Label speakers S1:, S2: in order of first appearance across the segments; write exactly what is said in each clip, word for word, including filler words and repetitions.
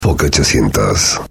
S1: Foco ochocientos.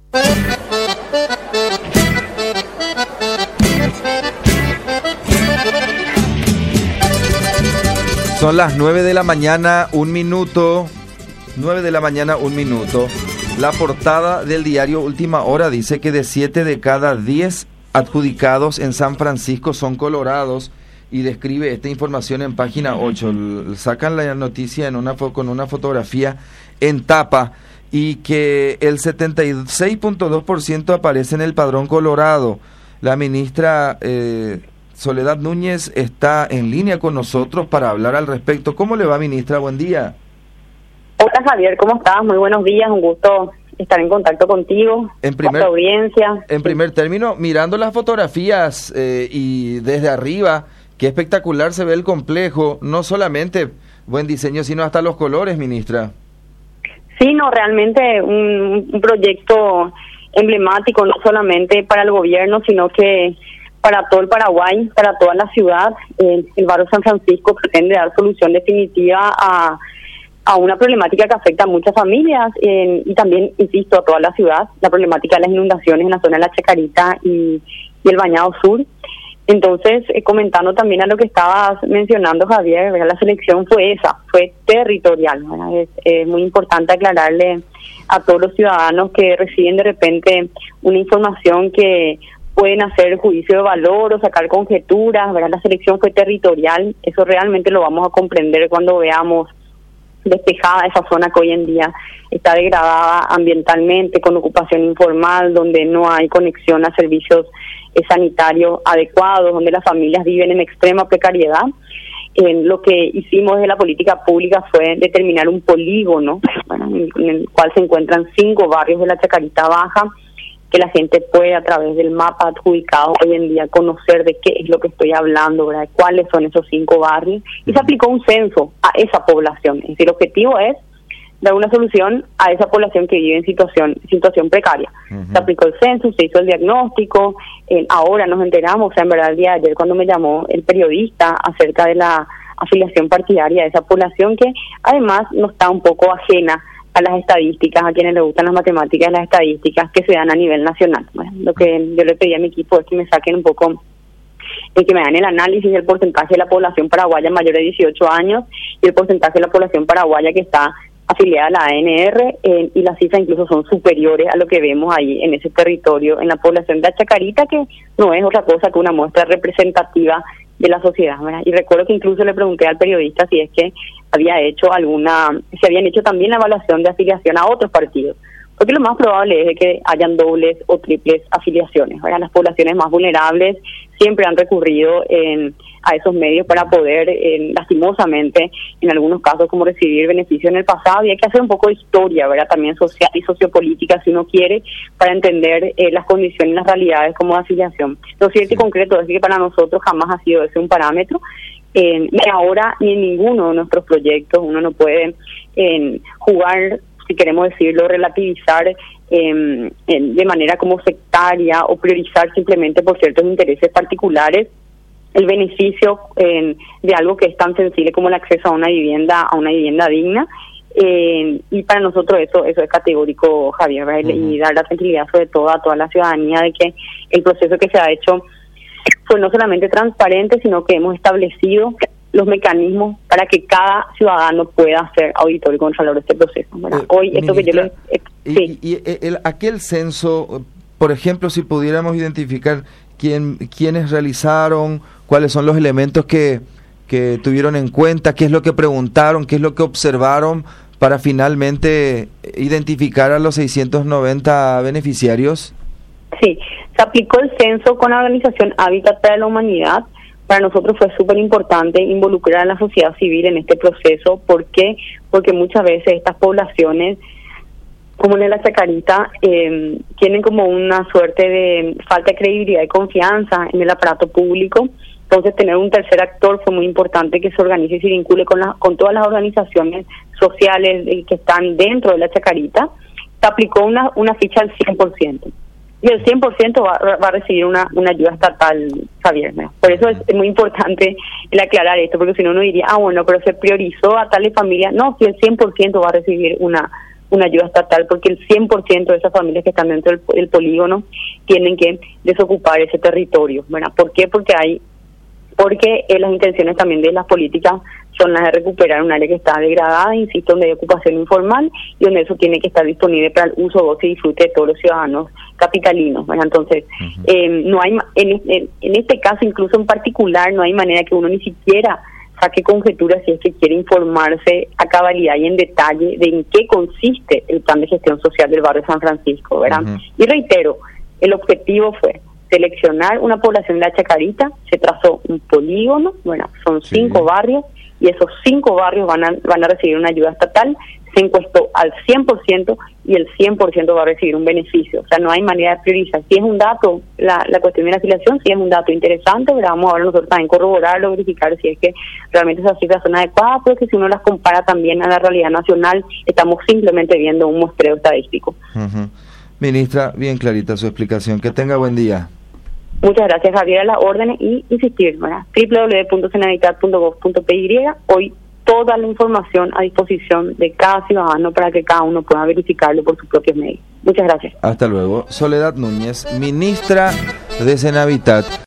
S2: Son las nueve de la mañana, un minuto. nueve de la mañana, un minuto. La portada del diario Última Hora dice que de siete de cada diez adjudicados en San Francisco son colorados y describe esta información en página ocho. Sacan la noticia en una fo- con una fotografía en tapa y que el setenta y seis punto dos por ciento aparece en el padrón colorado. La ministra eh, Soledad Núñez está en línea con nosotros para hablar al respecto. ¿Cómo le va, ministra? Buen día.
S3: Hola Javier, ¿cómo estás? Muy buenos días, un gusto estar en contacto contigo,
S2: En primer,
S3: con tu audiencia.
S2: En primer término, mirando las fotografías eh, y desde arriba, qué espectacular se ve el complejo, no solamente buen diseño, sino hasta los colores, ministra.
S3: Sí, no, realmente un, un proyecto emblemático, no solamente para el gobierno, sino que para todo el Paraguay, para toda la ciudad. Eh, el barrio San Francisco pretende dar solución definitiva a a una problemática que afecta a muchas familias eh, y también, insisto, a toda la ciudad, la problemática de las inundaciones en la zona de la Chacarita y, y el Bañado Sur. Entonces, eh, comentando también a lo que estabas mencionando, Javier, ¿verdad? La selección fue esa, fue territorial, ¿verdad? Es, es muy importante aclararle a todos los ciudadanos que reciben de repente una información que pueden hacer juicio de valor o sacar conjeturas, ¿verdad? La selección fue territorial, eso realmente lo vamos a comprender cuando veamos despejada esa zona que hoy en día está degradada ambientalmente, con ocupación informal, donde no hay conexión a servicios eh, sanitarios adecuados, donde las familias viven en extrema precariedad. Eh, lo que hicimos desde la política pública fue determinar un polígono, bueno, en, en el cual se encuentran cinco barrios de la Chacarita Baja, que la gente puede a través del mapa adjudicado hoy en día conocer de qué es lo que estoy hablando, ¿verdad? Cuáles son esos cinco barrios, y se aplicó un censo a esa población. Es decir, el objetivo es dar una solución a esa población que vive en situación situación precaria. Uh-huh. Se aplicó el censo, se hizo el diagnóstico, eh, ahora nos enteramos, o sea, en verdad el día de ayer cuando me llamó el periodista acerca de la afiliación partidaria de esa población, que además no está un poco ajena a las estadísticas, a quienes les gustan las matemáticas, las estadísticas que se dan a nivel nacional. Bueno, lo que yo le pedí a mi equipo es que me saquen un poco, eh, que me dan el análisis del porcentaje de la población paraguaya mayor de dieciocho años y el porcentaje de la población paraguaya que está afiliada a la A N R, eh, y las cifras incluso son superiores a lo que vemos ahí en ese territorio, en la población de la Chacarita, que no es otra cosa que una muestra representativa de la sociedad, ¿verdad? Y recuerdo que incluso le pregunté al periodista si es que había hecho alguna, si habían hecho también la evaluación de afiliación a otros partidos, porque lo más probable es de que hayan dobles o triples afiliaciones, ¿verdad? Las poblaciones más vulnerables siempre han recurrido en, a esos medios para poder, en, lastimosamente, en algunos casos, como recibir beneficios en el pasado, y hay que hacer un poco de historia, ¿verdad? También social y sociopolítica, si uno quiere, para entender eh, las condiciones y las realidades como de afiliación. Lo cierto y concreto es que para nosotros jamás ha sido ese un parámetro, eh, y ahora ni en ninguno de nuestros proyectos uno no puede eh, jugar, si queremos decirlo, relativizar eh, de manera como sectaria o priorizar simplemente por ciertos intereses particulares el beneficio eh, de algo que es tan sensible como el acceso a una vivienda, a una vivienda digna. Eh, y para nosotros eso eso es categórico, Javier, ¿verdad? Uh-huh. Y dar la tranquilidad sobre todo a toda la ciudadanía de que el proceso que se ha hecho fue no solamente transparente, sino que hemos establecido los mecanismos para que cada ciudadano pueda ser auditor y contralor de este proceso, ¿verdad? Eh, Hoy esto ministra, que yo le... Eh,
S2: y,
S3: sí.
S2: y el, aquel censo, por ejemplo, si pudiéramos identificar quién quiénes realizaron, cuáles son los elementos que, que tuvieron en cuenta, qué es lo que preguntaron, qué es lo que observaron para finalmente identificar a los seiscientos noventa beneficiarios.
S3: Sí, se aplicó el censo con la organización Hábitat para la Humanidad. Para nosotros fue súper importante involucrar a la sociedad civil en este proceso. ¿Por qué? Porque muchas veces estas poblaciones, como en la Chacarita, eh, tienen como una suerte de falta de credibilidad y confianza en el aparato público. Entonces, tener un tercer actor fue muy importante, que se organice y se vincule con, la, con todas las organizaciones sociales eh, que están dentro de la Chacarita. Se aplicó una, una ficha al cien por ciento. Y el cien por ciento va, va a recibir una, una ayuda estatal, Javier. ¿no? Por eso es, es muy importante el aclarar esto, porque si no uno diría, ah, bueno, pero se priorizó a tales familias. No, si el cien por ciento va a recibir una una ayuda estatal, porque el cien por ciento de esas familias que están dentro del, del polígono tienen que desocupar ese territorio, ¿verdad? ¿Por qué? Porque hay porque eh, las intenciones también de las políticas son las de recuperar un área que está degradada, insisto, donde hay ocupación informal y donde eso tiene que estar disponible para el uso, goce y disfrute de todos los ciudadanos capitalinos, ¿verdad? Entonces, uh-huh. eh, no hay en, en, en este caso, incluso en particular, no hay manera que uno ni siquiera saque conjeturas si es que quiere informarse a cabalidad y en detalle de en qué consiste el plan de gestión social del barrio San Francisco, ¿verdad? Uh-huh. Y reitero, el objetivo fue seleccionar una población de la Chacarita, se trazó un polígono, bueno, son sí. cinco barrios, y esos cinco barrios van a van a recibir una ayuda estatal, se encuestó al cien por ciento y el cien por ciento va a recibir un beneficio, o sea, no hay manera de priorizar. Si es un dato, la, la cuestión de la afiliación, si es un dato interesante, pero vamos ahora nosotros también corroborarlo, verificar si es que realmente esas cifras son adecuadas, porque si uno las compara también a la realidad nacional, estamos simplemente viendo un muestreo estadístico.
S2: Uh-huh. Ministra, bien clarita su explicación, que tenga buen día.
S3: Muchas gracias, Javier, a las órdenes y insistir, ¿verdad? doble u doble u doble u punto senhabitat punto gov punto p y, hoy toda la información a disposición de cada ciudadano para que cada uno pueda verificarlo por sus propios medios. Muchas gracias.
S2: Hasta luego. Soledad Núñez, ministra de Senhabitat.